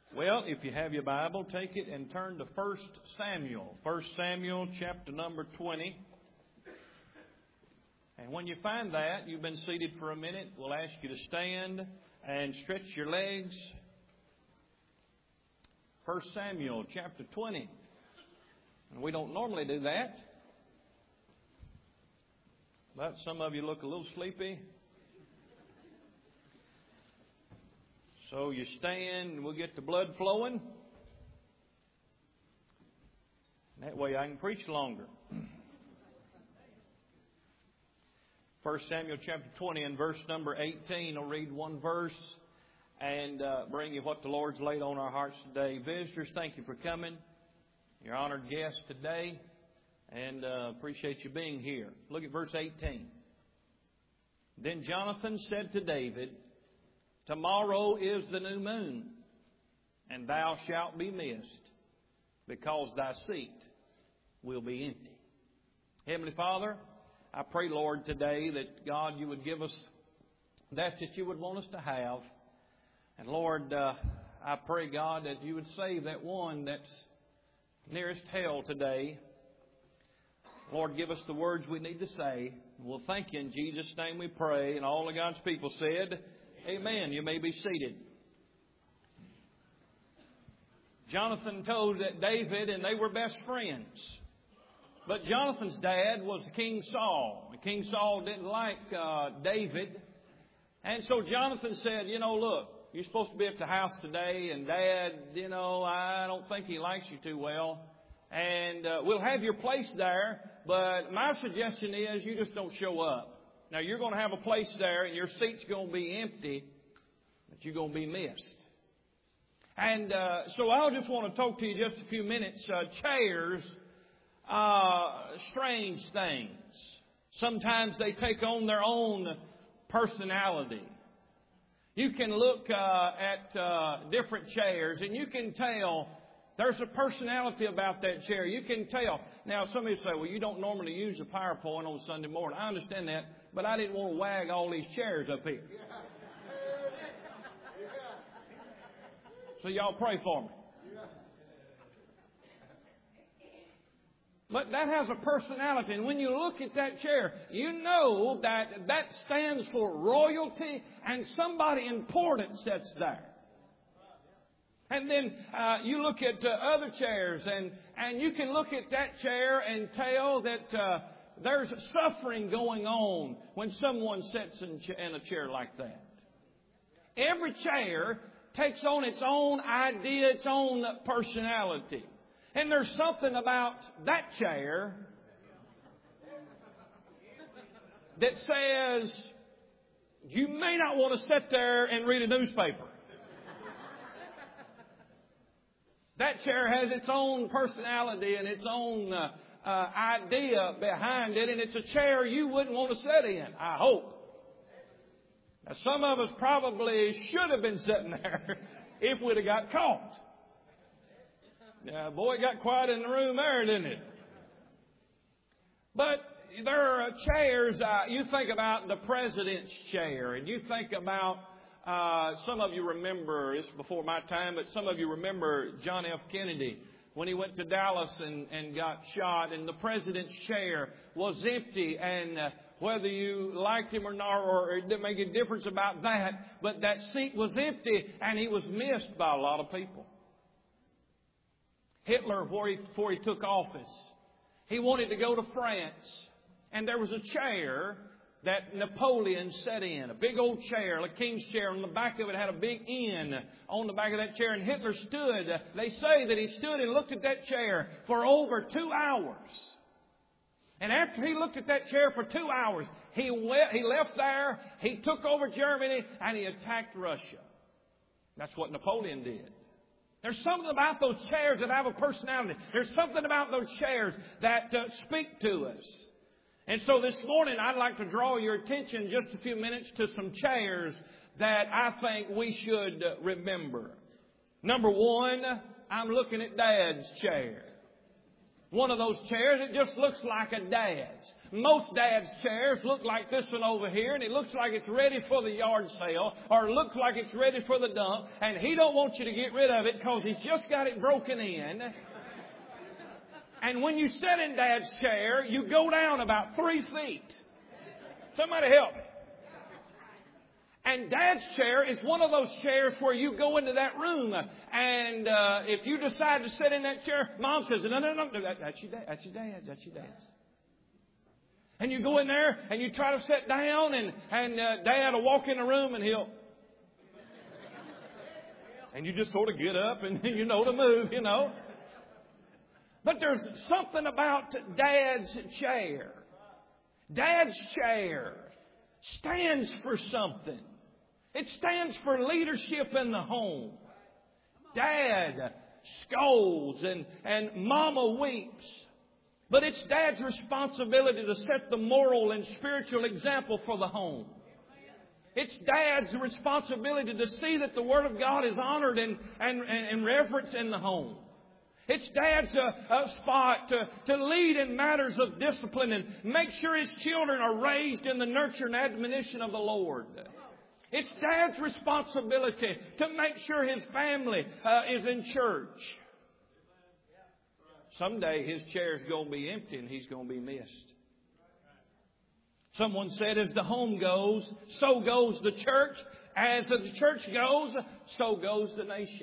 Well, if you have your Bible, take it and turn to 1 Samuel. 1 Samuel chapter number 20. And when you find that, you've been seated for a minute, we'll ask you to stand and stretch your legs. 1 Samuel chapter 20. And we don't normally do that. But some of you look a little sleepy. So you stand and we'll get the blood flowing. That way I can preach longer. 1 Samuel chapter 20 and verse number 18. I'll read one verse and bring you what the Lord's laid on our hearts today. Visitors, thank you for coming. You're honored guests today. And appreciate you being here. Look at verse 18. Then Jonathan said to David, "Tomorrow is the new moon, and thou shalt be missed, because thy seat will be empty." Heavenly Father, I pray, Lord, today that, God, you would give us that you would want us to have. And, Lord, I pray, God, that you would save that one that's nearest hell today. Lord, give us the words we need to say. We'll thank you in Jesus' name we pray. And all of God's people said, amen. You may be seated. Jonathan told David, and they were best friends. But Jonathan's dad was King Saul. King Saul didn't like David. And so Jonathan said, look, you're supposed to be at the house today. And Dad, I don't think he likes you too well. And we'll have your place there. But my suggestion is you just don't show up. Now, you're going to have a place there, and your seat's going to be empty, but you're going to be missed. And so I just want to talk to you just a few minutes. Chairs, strange things. Sometimes they take on their own personality. You can look at different chairs, and you can tell there's a personality about that chair. You can tell. Now, somebody say, well, you don't normally use a PowerPoint on Sunday morning. I understand that, but I didn't want to wag all these chairs up here. So y'all pray for me. But that has a personality. And when you look at that chair, you know that stands for royalty and somebody important sits there. And then you look at other chairs, and you can look at that chair and tell that there's suffering going on when someone sits in a chair like that. Every chair takes on its own idea, its own personality. And there's something about that chair that says you may not want to sit there and read a newspaper. That chair has its own personality and its own idea behind it, and it's a chair you wouldn't want to sit in, I hope. Now, some of us probably should have been sitting there if we'd have got caught. Yeah, boy, it got quiet in the room there, didn't it? But there are chairs, you think about the president's chair, and you think about some of you remember, it's before my time, but some of you remember John F. Kennedy when he went to Dallas and got shot, and the president's chair was empty, and whether you liked him or not, or it didn't make a difference about that, but that seat was empty, and he was missed by a lot of people. Hitler, before he took office, he wanted to go to France, and there was a chair that Napoleon sat in, a big old chair, a king's chair. On the back of it had a big N on the back of that chair. And Hitler stood. They say that he stood and looked at that chair for over 2 hours. And after he looked at that chair for 2 hours, he left there, he took over Germany, and he attacked Russia. That's what Napoleon did. There's something about those chairs that have a personality. There's something about those chairs that speak to us. And so this morning, I'd like to draw your attention just a few minutes to some chairs that I think we should remember. Number one, I'm looking at Dad's chair. One of those chairs, it just looks like a dad's. Most dad's chairs look like this one over here, and it looks like it's ready for the yard sale, or it looks like it's ready for the dump, and he don't want you to get rid of it because he's just got it broken in. And when you sit in Dad's chair, you go down about 3 feet. Somebody help me. And Dad's chair is one of those chairs where you go into that room, and if you decide to sit in that chair, Mom says, no, that's your dad, that's your dad, that's your dad's. And you go in there and you try to sit down, and Dad will walk in the room and and you just sort of get up and you know to move, you know. But there's something about Dad's chair. Dad's chair stands for something. It stands for leadership in the home. Dad scolds and Mama weeps. But it's Dad's responsibility to set the moral and spiritual example for the home. It's Dad's responsibility to see that the Word of God is honored and reverenced in the home. It's Dad's spot to lead in matters of discipline and make sure his children are raised in the nurture and admonition of the Lord. It's Dad's responsibility to make sure his family is in church. Someday his chair's going to be empty and he's going to be missed. Someone said, as the home goes, so goes the church. As the church goes, so goes the nation.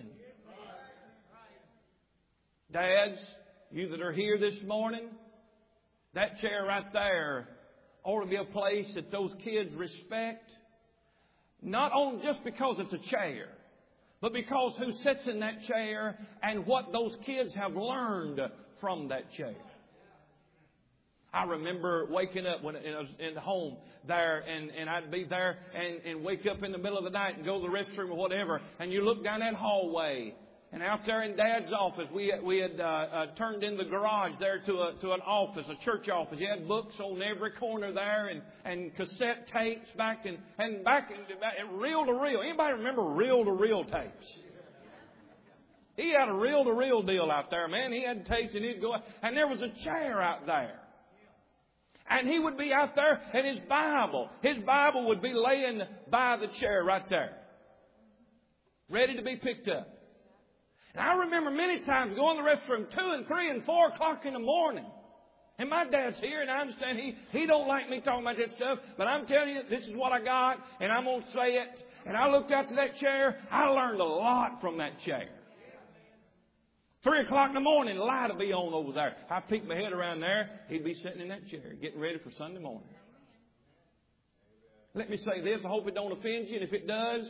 Dads, you that are here this morning, that chair right there ought to be a place that those kids respect. Not only just because it's a chair, but because who sits in that chair and what those kids have learned from that chair. I remember waking up when I was in the home there, and I'd be there and wake up in the middle of the night and go to the restroom or whatever, and you look down that hallway. And out there in Dad's office, we had turned in the garage there to an office, a church office. You had books on every corner there, and cassette tapes back in reel to reel. Anybody remember reel to reel tapes? He had a reel to reel deal out there, man. He had tapes, and he'd go, and there was a chair out there. And he would be out there, and his Bible would be laying by the chair right there, ready to be picked up. And I remember many times going to the restroom 2 and 3 and 4 o'clock in the morning. And my dad's here, and I understand he don't like me talking about that stuff, but I'm telling you, this is what I got, and I'm going to say it. And I looked out to that chair. I learned a lot from that chair. 3 o'clock in the morning, the light will be on over there. I peek my head around there. He'd be sitting in that chair, getting ready for Sunday morning. Let me say this. I hope it don't offend you, and if it does,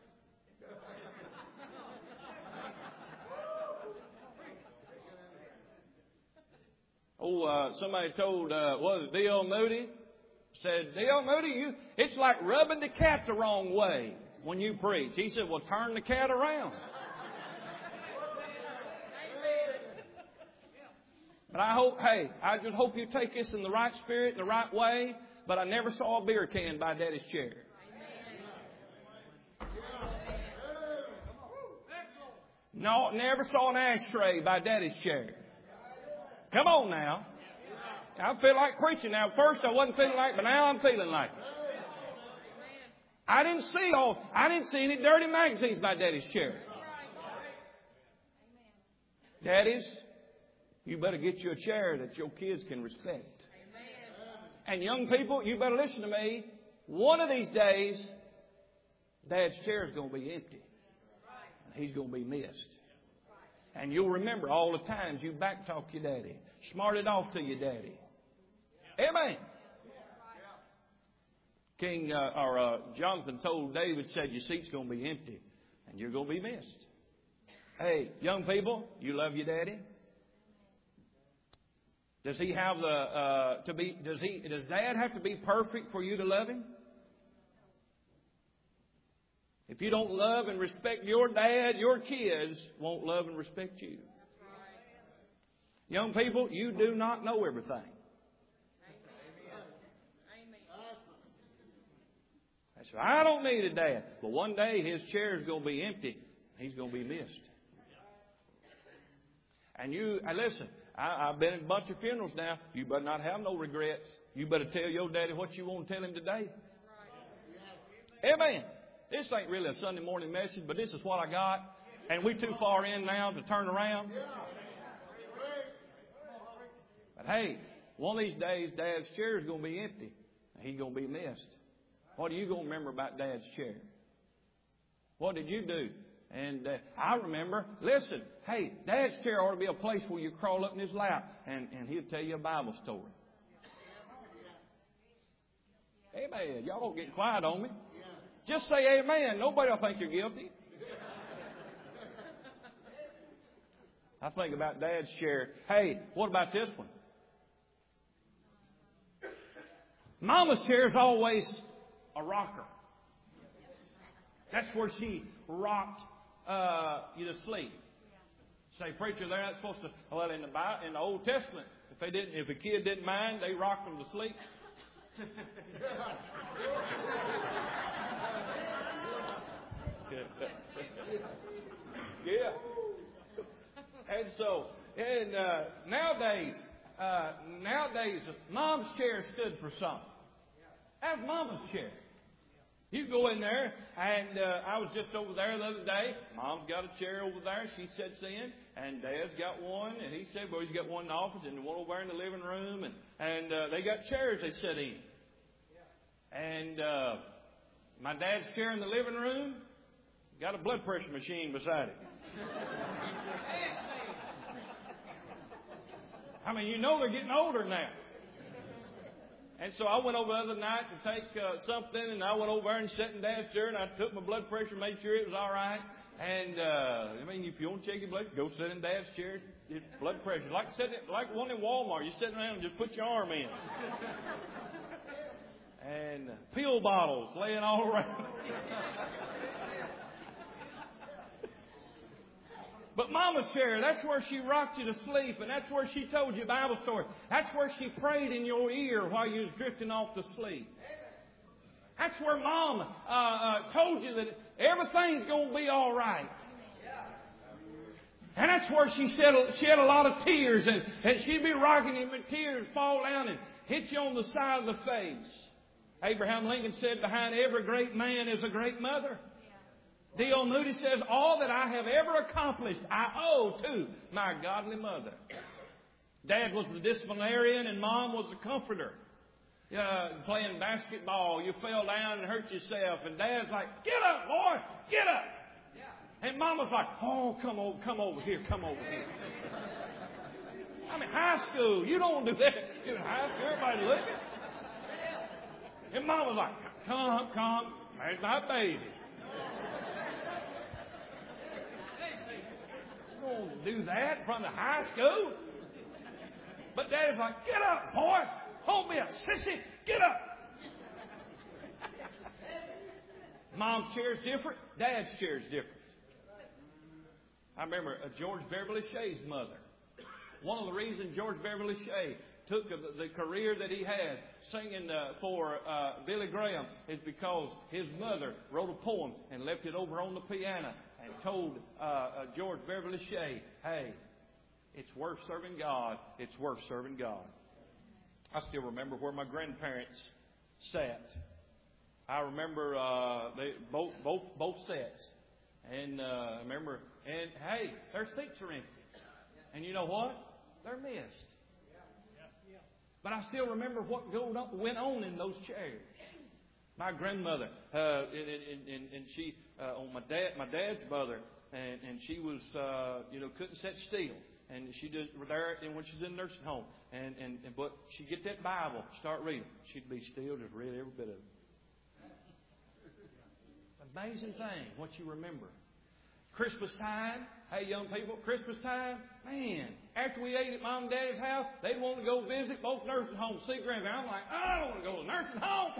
somebody told, D.L. Moody? Said, D.L. Moody, it's like rubbing the cat the wrong way when you preach. He said, well, turn the cat around. But I just hope you take this in the right spirit, in the right way. But I never saw a beer can by Daddy's chair. No, never saw an ashtray by Daddy's chair. Come on now. I feel like preaching now. First I wasn't feeling like it, but now I'm feeling like it. I didn't see any dirty magazines by Daddy's chair. Daddies, you better get you a chair that your kids can respect. And young people, you better listen to me. One of these days, Dad's chair is going to be empty. And he's going to be missed. And you'll remember all the times you backtalked your daddy, smarted off to your daddy. Amen. Jonathan told David, said, your seat's going to be empty and you're going to be missed. Hey, young people, you love your daddy? Does he have does Dad have to be perfect for you to love him? If you don't love and respect your dad, your kids won't love and respect you. Young people, you do not know everything. That's right. I don't need a dad. But one day his chair is going to be empty. He's going to be missed. And listen, I've been in a bunch of funerals now. You better not have no regrets. You better tell your daddy what you want to tell him today. Amen. This ain't really a Sunday morning message, but this is what I got. And we're too far in now to turn around. But hey, one of these days, Dad's chair is going to be empty. He's going to be missed. What are you going to remember about Dad's chair? What did you do? And I remember, listen, hey, Dad's chair ought to be a place where you crawl up in his lap and he'll tell you a Bible story. Amen. Y'all don't get quiet on me. Just say amen. Nobody will think you're guilty. I think about Dad's chair. Hey, what about this one? Mama's chair is always a rocker. That's where she rocked you to sleep. Say, preacher, they're not supposed to. Well, in the Old Testament, if a kid didn't mind, they rocked them to sleep. Yeah. And nowadays, Mom's chair stood for something. That's Mama's chair. You go in there, and I was just over there the other day. Mom's got a chair over there. She sits in, and Dad's got one. And he said, well, he's got one in the office and one over there in the living room. And they got chairs they sit in. And my dad's chair in the living room got a blood pressure machine beside it. I mean, you know they're getting older now. And so I went over the other night to take something, and I went over there and sat in Dad's chair, and I took my blood pressure, made sure it was all right. And, I mean, if you want to check your blood, go sit in Dad's chair, get blood pressure. Like one in Walmart, you sit around and just put your arm in. And pill bottles laying all around. But Mama's chair, that's where she rocked you to sleep, and that's where she told you a Bible story. That's where she prayed in your ear while you was drifting off to sleep. That's where Mom told you that everything's going to be all right. And that's where she shed a lot of tears, and she'd be rocking you, and tears fall down and hit you on the side of the face. Abraham Lincoln said, behind every great man is a great mother. D.L. Moody says, all that I have ever accomplished, I owe to my godly mother. Dad was the disciplinarian and Mom was the comforter. Playing basketball, you fell down and hurt yourself. And Dad's like, get up, boy, get up. And Mom was like, oh, come over here. I mean, high school, you don't do that. In high school, everybody looking. And Mom was like, come, there's my baby. You don't do that in front of high school. But Dad's like, get up, boy. Hold me up, sissy. Get up. Mom's chair's different. Dad's chair's different. I remember George Beverly Shea's mother. One of the reasons George Beverly Shea took the career that he has singing for Billy Graham is because his mother wrote a poem and left it over on the piano and told George Beverly Shea, hey, it's worth serving God. It's worth serving God. I still remember where my grandparents sat. I remember they both sets. And I remember, and hey, their seats are empty. And you know what? They're missed. But I still remember what went on in those chairs. My grandmother, and she, on my dad's mother, and she was, couldn't sit still. And she just were there, and when she's in the nursing home, but she'd get that Bible, start reading. She'd be still, just read every bit of it. It's an amazing thing what you remember. Christmas time, hey young people, Christmas time, man, after we ate at Mom and Daddy's house, they'd want to go visit both nursing homes, see grandma. I'm like, I don't want to go to the nursing home.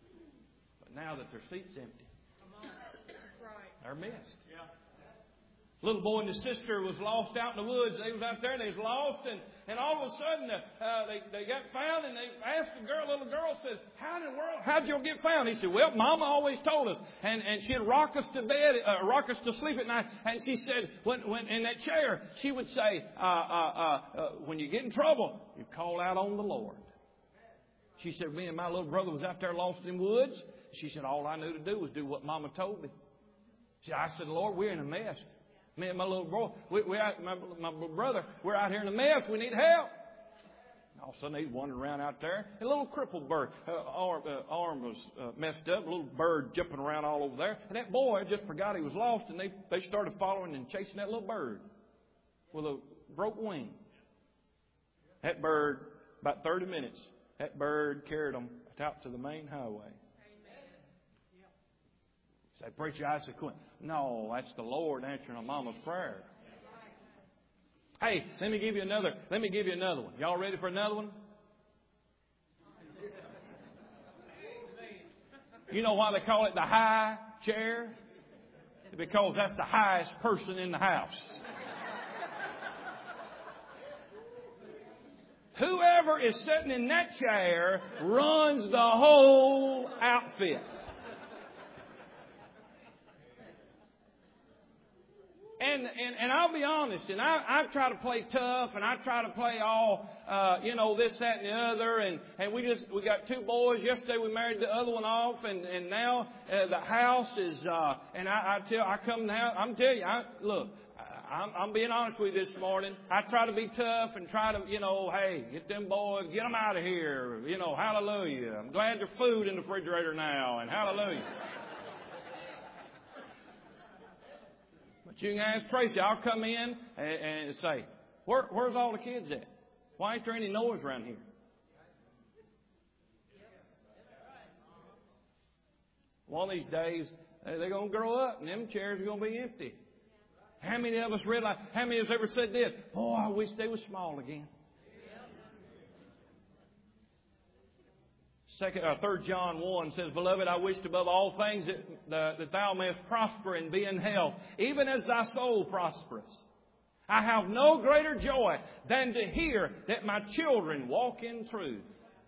But now that their seat's empty, they're missed. Little boy and his sister was lost out in the woods. They was out there and they was lost, and all of a sudden they got found, and they asked the girl. Little girl said, "How in the world? How'd you get found?" He said, "Well, Mama always told us, and she'd rock us to bed, rock us to sleep at night." And she said, when in that chair, she would say, "When you get in trouble, you call out on the Lord." She said, "Me and my little brother was out there lost in the woods." She said, "All I knew to do was do what Mama told me." I said, "Lord, we're in a mess. Me and my little boy, my brother, we're out here in a mess. We need help." All of a sudden, he's wandering around out there. A little crippled bird, arm was messed up. A little bird jumping around all over there. And that boy just forgot he was lost, and they started following and chasing that little bird with a broke wing. That bird, about 30 minutes, that bird carried them out to the main highway. Say, "Preacher, I said, quit." No, that's the Lord answering a mama's prayer. Hey, let me give you another one. Y'all ready for another one? You know why they call it the high chair? Because that's the highest person in the house. Whoever is sitting in that chair runs the whole outfit. And I'll be honest, and I try to play tough, and I try to play all, this, that, and the other, and we got two boys. Yesterday we married the other one off, and now the house is, and I'm telling you, look, I'm being honest with you this morning. I try to be tough and try to, hey, get them boys, get them out of here, hallelujah. I'm glad there's food in the refrigerator now, and hallelujah. You can ask Tracy. I'll come in and say, where's all the kids at? Why ain't there any noise around here? One of these days, they're going to grow up and them chairs are going to be empty. How many of us realize, how many of us ever said this? "Oh, I wish they were small again." 3 John 1 says, "Beloved, I wish above all things that thou mayest prosper and be in health, even as thy soul prospereth. I have no greater joy than to hear that my children walk in truth."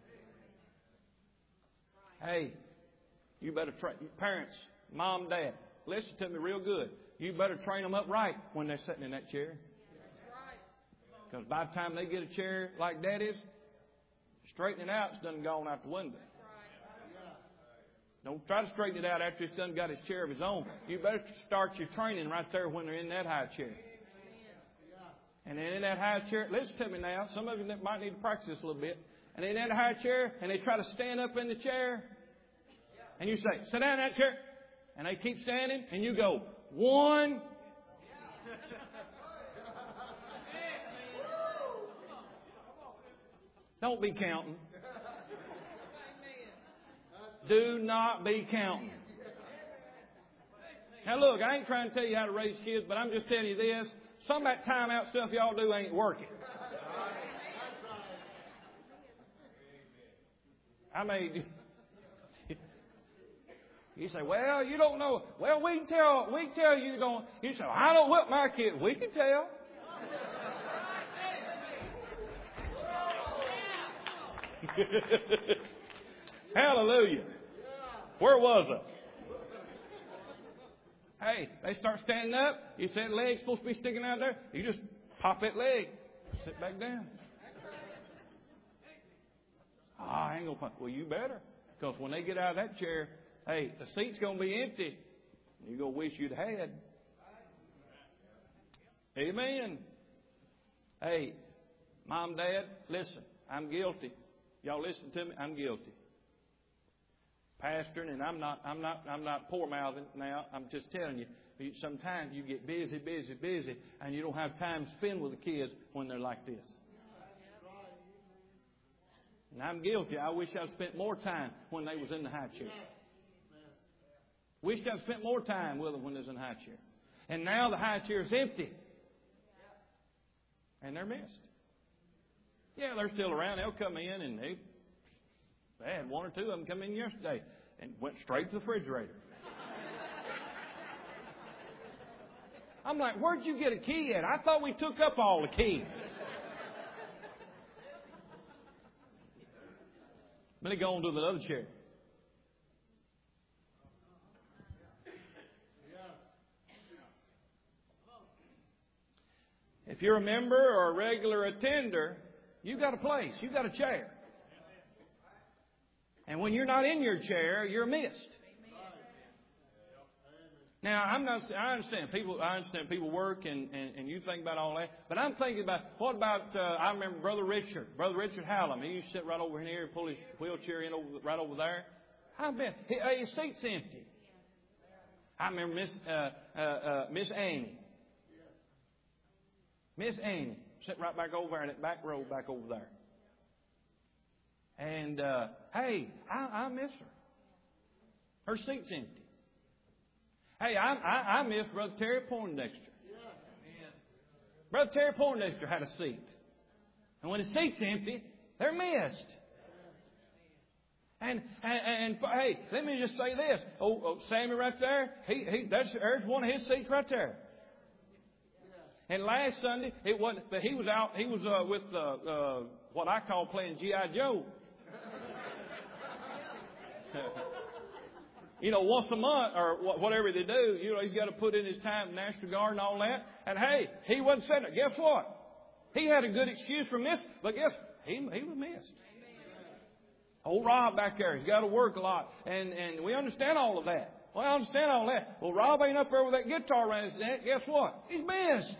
Hey, you better train parents, mom, dad. Listen to me real good. You better train them up right when they're sitting in that chair. Because by the time they get a chair like Daddy's, straightening it out, it's done gone out the window. Don't try to straighten it out after he's done got his chair of his own. You better start your training right there when they're in that high chair. And then in that high chair, listen to me now. Some of you might need to practice this a little bit. And in that high chair, and they try to stand up in the chair. And you say, "Sit down in that chair." And they keep standing, and you go, 1. Don't be counting. Do not be counting. Now look, I ain't trying to tell you how to raise kids, but I'm just telling you this. Some of that timeout stuff y'all do ain't working. I mean, you say, "Well, you don't know." Well, we can tell you don't. You say, "I don't whip my kids." We can tell. Hallelujah. Where was I? Hey, they start standing up. You say the leg's supposed to be sticking out there. You just pop that leg. Sit back down. I ain't going to pop. Well, you better. Because when they get out of that chair, hey, the seat's going to be empty. You're going to wish you'd had. Amen. Hey, Mom, Dad, listen. I'm guilty. Y'all listen to me. I'm guilty. Pastoring, and I'm not poor mouthing now. I'm just telling you. Sometimes you get busy, and you don't have time to spend with the kids when they're like this. And I'm guilty. I wish I'd spent more time when they was in the high chair. Wished I'd spent more time with them when they was in the high chair. And now the high chair is empty. And they're missed. Yeah, they're still around. They'll come in, and they had 1 or 2 of them come in yesterday and went straight to the refrigerator. I'm like, where'd you get a key at? I thought we took up all the keys. Let me go on to the other chair. If you're a member or a regular attender, you got a place. You got a chair. And when you're not in your chair, you're missed. Now, I understand people work and you think about all that. But I'm thinking about, what about, I remember Brother Richard Hallam. He used to sit right over here and pull his wheelchair in right over there. His seat's empty. I remember Miss Annie. Miss Annie, sitting right back over there in that back row back over there. And, hey, I miss her. Her seat's empty. Hey, I miss Brother Terry Poindexter. Brother Terry Poindexter had a seat. And when his seat's empty, they're missed. And hey, let me just say this. Oh, Sammy right there, there's one of his seats right there. And last Sunday, it wasn't, but he was out, he was with what I call playing G.I. Joe. Once a month or whatever they do, he's got to put in his time in National Guard and all that. And hey, he wasn't sitting there. Guess what? He had a good excuse for missing, but guess he was missed. Old Rob back there, he's got to work a lot, and we understand all of that. Well, I understand all that. Well, Rob ain't up there with that guitar running. Guess what? He's missed.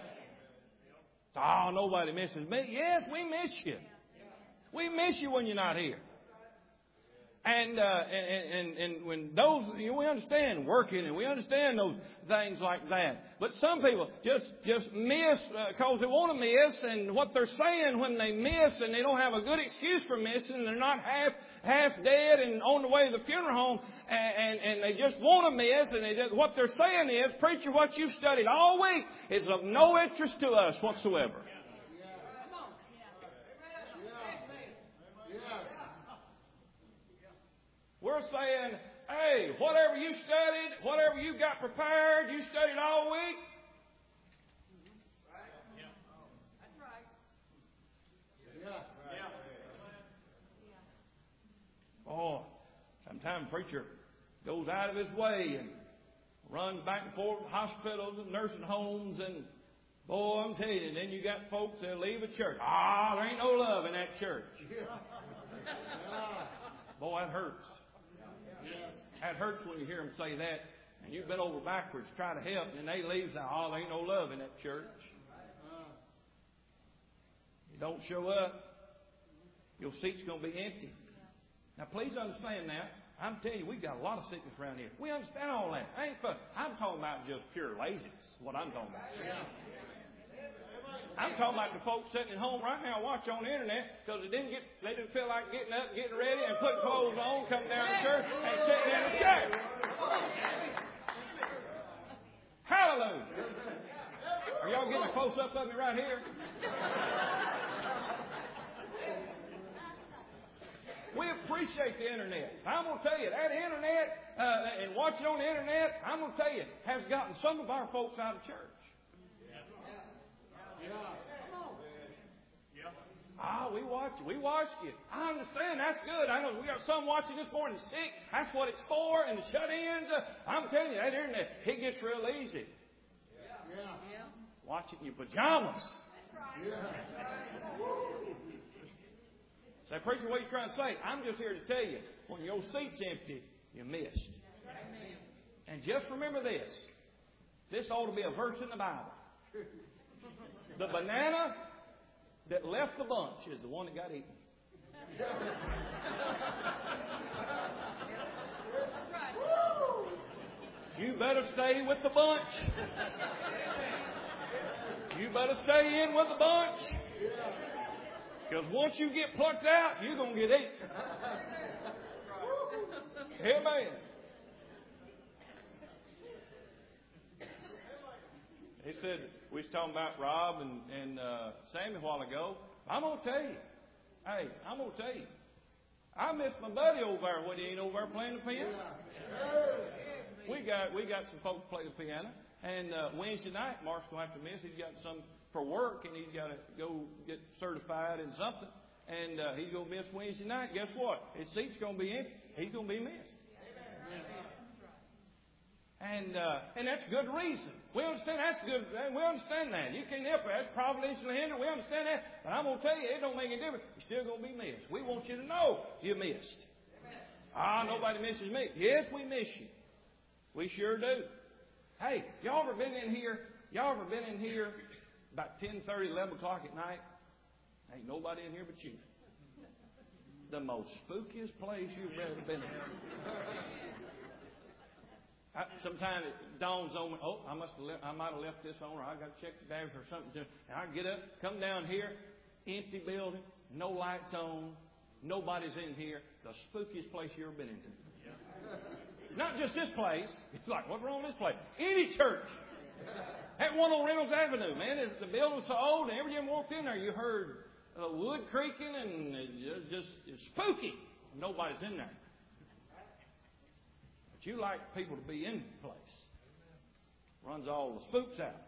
Oh, nobody misses me. Yes, we miss you. We miss you when you're not here. And when those, we understand working and we understand those things like that. But some people just miss because they want to miss, and what they're saying when they miss and they don't have a good excuse for missing, they're not half dead and on the way to the funeral home, and they just want to miss, and what they're saying is, preacher, what you've studied all week is of no interest to us whatsoever. We're saying, hey, whatever you studied, whatever you got prepared, you studied all week. That's right. Oh, sometimes a preacher goes out of his way and runs back and forth to hospitals and nursing homes, and boy, I'm telling you, and then you got folks that leave a church. There ain't no love in that church. Boy, that hurts. That hurts when you hear them say that, and you've been over backwards trying to help, and they leave and say, there ain't no love in that church. You don't show up, your seat's going to be empty. Now, please understand now, I'm telling you, we've got a lot of sickness around here. We understand all that. I'm talking about just pure laziness, what I'm talking about. I'm talking about the folks sitting at home right now watching on the internet because they didn't feel like getting up, getting ready, and putting clothes on, coming down to church, and sitting in a chair. Hallelujah! Are y'all getting a close up of me right here? We appreciate the internet. I'm going to tell you, that internet and watching on the internet, I'm going to tell you, has gotten some of our folks out of church. We watched you. I understand. That's good. I know we got some watching this morning sick. That's what it's for. And the shut-ins. I'm telling you, that internet, it gets real easy. Watch it in your pajamas. Say, preacher, what are you trying to say? I'm just here to tell you, when your seat's empty, you missed. And just remember this. This ought to be a verse in the Bible. The banana that left the bunch is the one that got eaten. You better stay with the bunch. You better stay in with the bunch. Because once you get plucked out, you're going to get eaten. Amen. He said, we was talking about Rob and Sammy a while ago. I'm going to tell you. Hey, I'm going to tell you. I miss my buddy over there when he ain't over there playing the piano. We got some folks play the piano. And Wednesday night, Mark's going to have to miss. He's got some for work, and he's got to go get certified in something. And he's going to miss Wednesday night. Guess what? His seat's going to be empty. He's going to be missed. And that's good reason. We understand that's good. We understand that. You can't help it. That's providentially hindered. We understand that. But I'm going to tell you, it don't make any difference. You're still going to be missed. We want you to know you missed. Nobody misses me. Yes, we miss you. We sure do. Hey, y'all ever been in here? Y'all ever been in here about 10:30, 11 o'clock at night? Ain't nobody in here but you. The most spookiest place you've ever been in. Sometimes it dawns on me, I might have left this on, or I got to check the dash or something. And I get up, come down here, empty building, no lights on, nobody's in here. The spookiest place you ever been into. Not just this place. It's like, what's wrong with this place? Any church. That one on Reynolds Avenue, man, the building's so old, and every time you walked in there, you heard wood creaking, and it's spooky. Nobody's in there. But you like people to be in the place. Runs all the spooks out.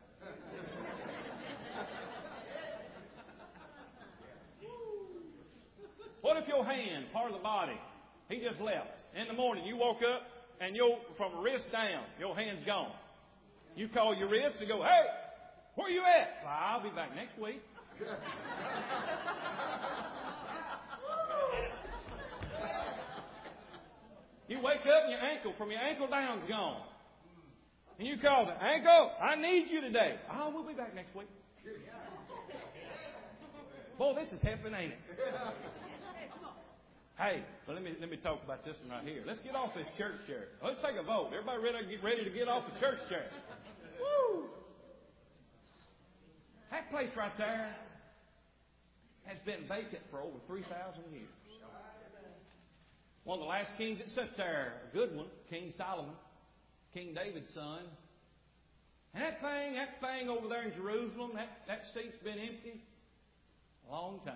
What if your hand, part of the body, he just left? In the morning, you woke up, and from wrist down, your hand's gone. You call your wrist and go, hey, where you at? Well, I'll be back next week. You wake up and your ankle, from your ankle down, is gone. And you call it, ankle, I need you today. We'll be back next week. Boy, this is helping, ain't it? Hey, but let me talk about this one right here. Let's get off this church chair. Let's take a vote. Everybody ready to get off the church chair? Woo! That place right there has been vacant for over 3,000 years. One of the last kings that sat there, a good one, King Solomon, King David's son. And that thing over there in Jerusalem, that seat's been empty a long time.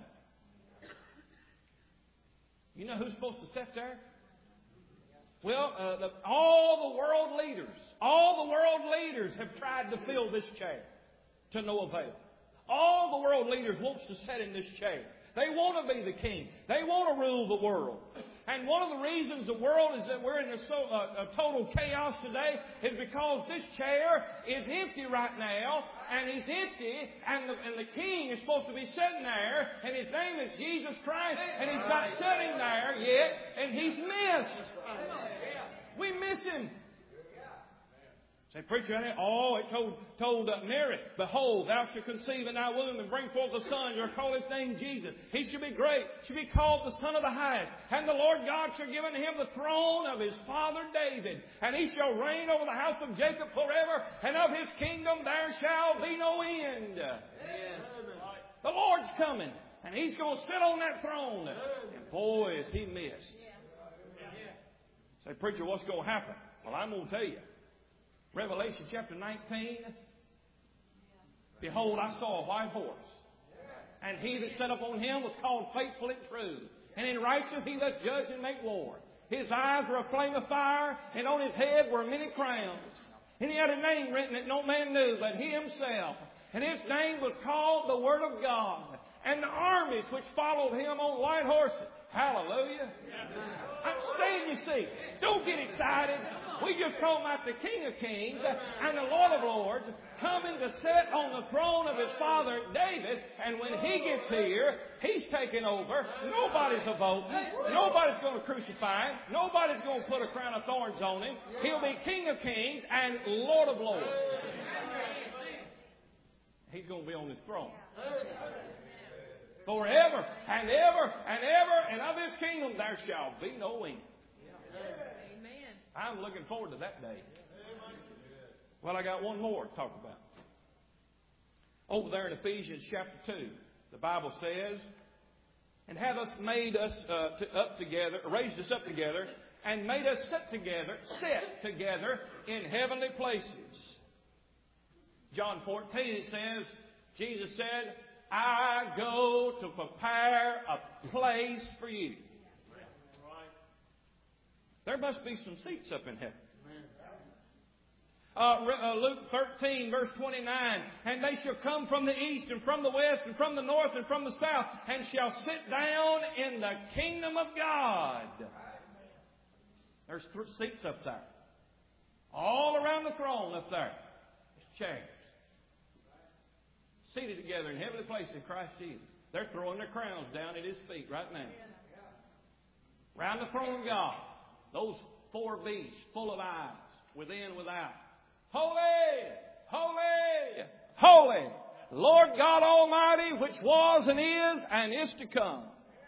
You know who's supposed to sit there? Well, all the world leaders have tried to fill this chair to no avail. All the world leaders wants to sit in this chair. They want to be the king. They want to rule the world. And one of the reasons the world is that we're in a total chaos today is because this chair is empty right now, and it's empty, and the king is supposed to be sitting there, and his name is Jesus Christ, and he's not sitting there yet, and he's missed. We miss him. Say, preacher, it told Mary, behold, thou shalt conceive in thy womb and bring forth a son. You'll call his name Jesus. He shall be great, shall be called the Son of the Highest. And the Lord God shall give unto him the throne of his father David. And he shall reign over the house of Jacob forever. And of his kingdom there shall be no end. Amen. The Lord's coming. And he's going to sit on that throne. And boy, is he missed. Say, preacher, what's going to happen? Well, I'm going to tell you. Revelation chapter 19. Behold, I saw a white horse. And he that sat upon him was called Faithful and True. And in righteousness he doth judge and make war. His eyes were a flame of fire, and on his head were many crowns. And he had a name written that no man knew but he himself. And his name was called the Word of God. And the armies which followed him on white horses. Hallelujah. I'm staying, you see. Don't get excited. We just call him out the King of Kings and the Lord of Lords, coming to sit on the throne of his father David. And when he gets here, he's taking over. Nobody's a voting. Nobody's going to crucify him. Nobody's going to put a crown of thorns on him. He'll be King of Kings and Lord of Lords. He's going to be on his throne. Forever and ever and ever, and of his kingdom there shall be no end. Amen. I'm looking forward to that day. Well, I got one more to talk about. Over there in Ephesians chapter 2, the Bible says, and have us made us up together, raised us up together, and made us sit together in heavenly places. John 14, it says, Jesus said, I go to prepare a place for you. There must be some seats up in heaven. Luke 13, verse 29. And they shall come from the east and from the west and from the north and from the south and shall sit down in the kingdom of God. There's seats up there. All around the throne up there. There's chairs. Seated together in heavenly places in Christ Jesus. They're throwing their crowns down at His feet right now. Around the throne of God. Those four beasts full of eyes, within and without. Holy, holy, holy, Lord God Almighty, which was and is to come.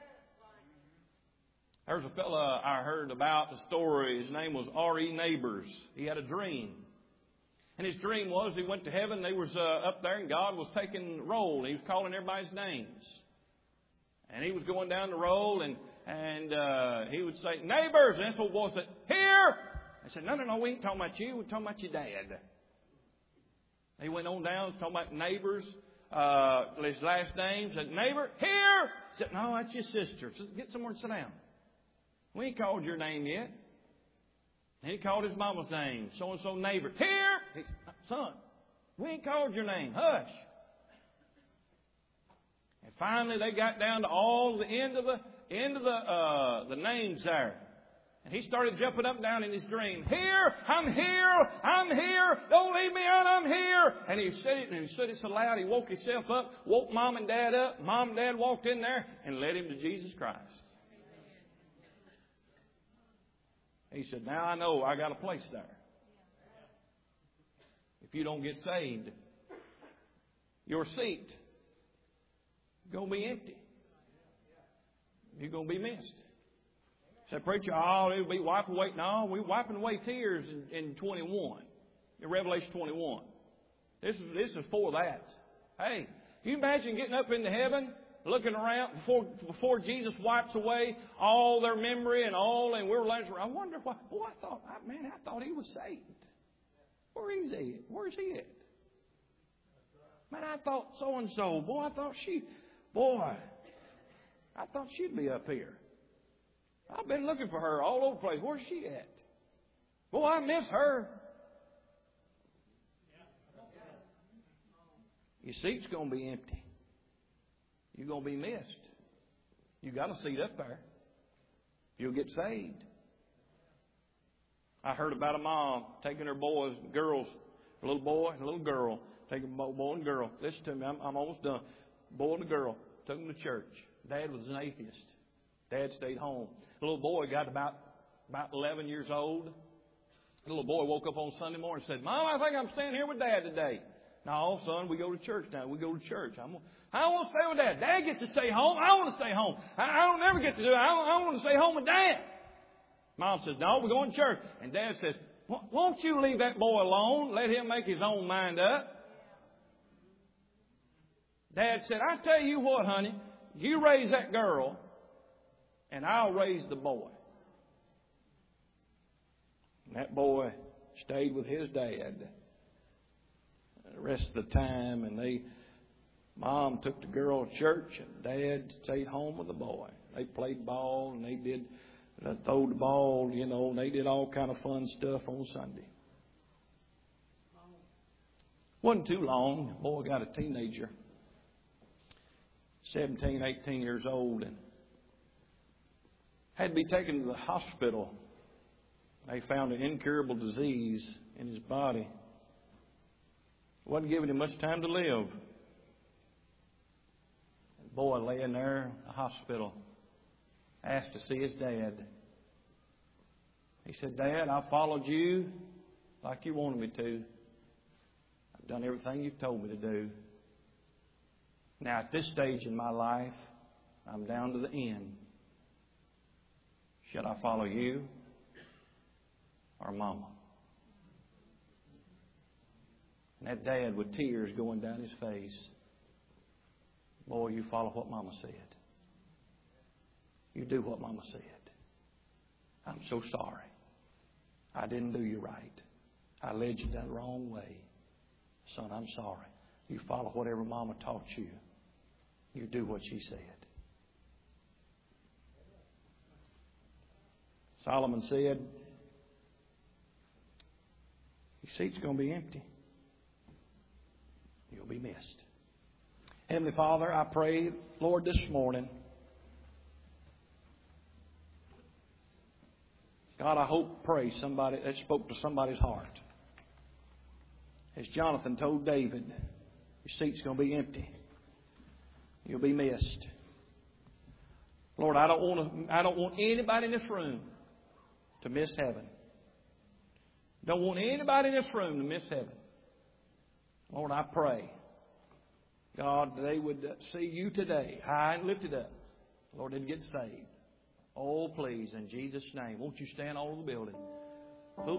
There's a fella I heard about the story. His name was R.E. Neighbors. He had a dream. And his dream was he went to heaven. They was up there and God was taking roll. He was calling everybody's names. And he was going down the roll and he would say, neighbors. And this old boy said, here. I said, no, we ain't talking about you. We're talking about your dad. He went on down, talking about neighbors, his last name. Said, neighbor, here. He said, no, that's your sister. So get somewhere and sit down. We ain't called your name yet. And he called his mama's name. So-and-so neighbor. Here. He said, son, we ain't called your name. Hush. And finally they got down to all the end of the names there. And he started jumping up and down in his dream. Here, I'm here, I'm here. Don't leave me out, I'm here. And he said it, and he said it so loud, he woke himself up, woke Mom and Dad up. Mom and Dad walked in there and led him to Jesus Christ. He said, now I know I got a place there. If you don't get saved, your seat is going to be empty. You're going to be missed. Said, preacher, it'll be wiping away. No, we're wiping away tears in 21. In Revelation 21. This is for that. Hey, can you imagine getting up into heaven, looking around before Jesus wipes away all their memory and we're like, I wonder why. Boy, I thought he was saved. Where's he at? Man, I thought so and so. Boy, I thought she'd be up here. I've been looking for her all over the place. Where's she at? Boy, I miss her. Your seat's going to be empty. You're going to be missed. You got a seat up there. You'll get saved. I heard about a mom taking her boys and girls, a little boy and a little girl, taking a boy and girl. Listen to me, I'm almost done. Boy and a girl took them to church. Dad was an atheist. Dad stayed home. The little boy got about 11 years old. The little boy woke up on Sunday morning and said, Mom, I think I'm staying here with Dad today. No, son, we go to church now. We go to church. I want to stay with Dad. Dad gets to stay home. I want to stay home. I don't never get to do it. I want to stay home with Dad. Mom says, no, we're going to church. And Dad says, won't you leave that boy alone? Let him make his own mind up. Dad said, I tell you what, honey, you raise that girl and I'll raise the boy. And that boy stayed with his dad the rest of the time. And Mom took the girl to church and Dad stayed home with the boy. They played ball and they throw the ball, and they did all kind of fun stuff on Sunday. Wasn't too long. The boy got a teenager, 17, 18 years old, and had to be taken to the hospital. They found an incurable disease in his body. Wasn't giving him much time to live. The boy laying there in the hospital asked to see his dad. He said, Dad, I followed you like you wanted me to. I've done everything you've told me to do. Now, at this stage in my life, I'm down to the end. Should I follow you or Mama? And that dad with tears going down his face. Boy, you follow what Mama said. You do what Mama said. I'm so sorry. I didn't do you right. I led you down the wrong way. Son, I'm sorry. You follow whatever Mama taught you. You do what she said. Solomon said, he Your seat's going to be empty. You'll be missed. Heavenly Father, I pray, Lord, this morning, God, I pray somebody that spoke to somebody's heart. As Jonathan told David, your seat's going to be empty. You'll be missed. Lord, I don't want anybody in this room to miss heaven. Don't want anybody in this room to miss heaven. Lord, I pray, God, they would see you today, high and lifted up. Lord, they'd get saved. Oh, please, in Jesus' name. Won't you stand all over the building?